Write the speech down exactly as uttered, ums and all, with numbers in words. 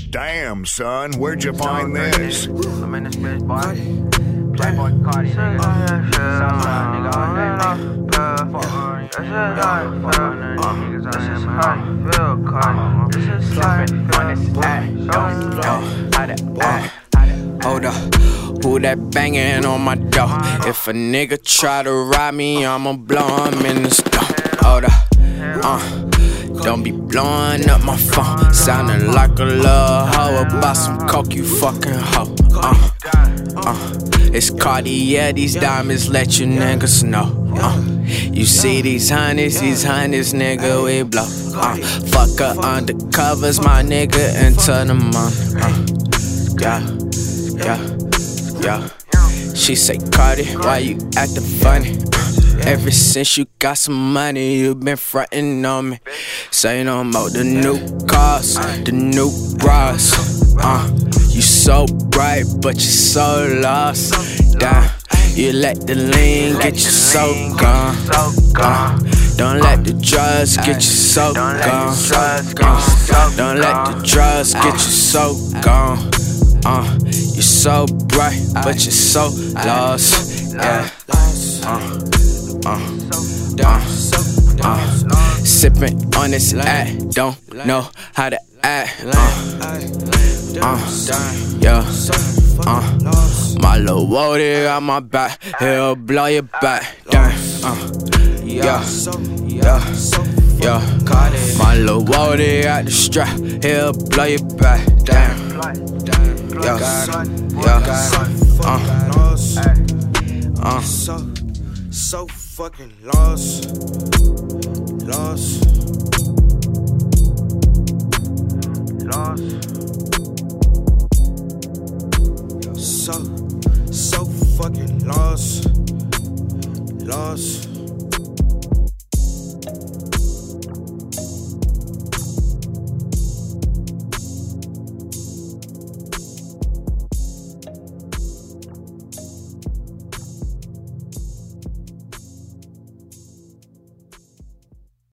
Damn, son, where'd you find this? I'm in this bitch, boy. Playboy Cardi, nigga. Southside, nigga, all day, nigga. Fuck on you. This is how you feel. This is how you feel, Cardi. This is how you feel. Hold up, who that banging on my door? If a nigga try to rob me, I'ma blow him in the store. Hold up, uh, don't be blowing up my phone. Sounding like a little hoe about some coke, you fucking hoe. Uh, uh, it's Cartier, these diamonds let you niggas know. Uh, you see these honeys, these honeys, nigga, we blow. Uh, fuck her undercovers, my nigga, into the month. Uh, yeah. Yeah, yeah. She say, Cardi, why you actin' funny? Uh, ever since you got some money, you been frontin' on me. Say no more, the new cars, the new bras. Uh, you so bright, but you so lost. Damn, you let the lean get you so gone. Uh, don't let the drugs get you so gone. Uh, don't let the drugs get you so gone. Uh, you're so bright, but you're so lost. Yeah. Uh, uh, uh, uh. Sipping on this act, don't know how to act. Uh, uh, yeah. Uh, my little woody on my back, he'll blow your back. Damn. Uh, yeah. Yeah. Yeah. My little woody at the strap, he'll blow your back. Damn. Yeah, yeah, uh, uh, so, so fucking lost, lost, lost, so, so fucking lost, lost.